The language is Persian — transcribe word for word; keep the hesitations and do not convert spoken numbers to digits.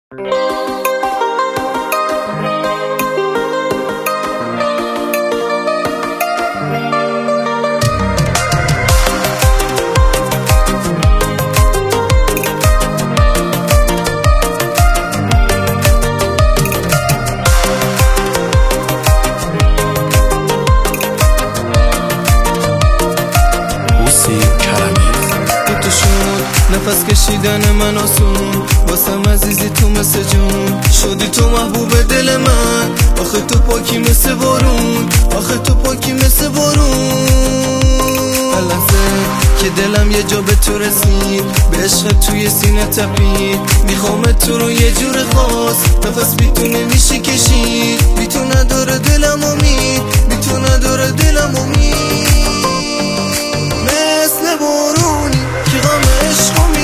نفس کشیدن من آسون واسم عزیزی تو مثل جون شدی تو محبوب دل من آخه تو پاکی مثل بارون آخه تو پاکی مثل بارون لحظه که دلم یه جا به تو رسید به عشق توی سینه تپید میخوام تو رو یه جور خاص نفس بی تو نمیشه کشید بی تو نداره دلم امید بی تو نداره دلم امید مثل بارونی که غم عشق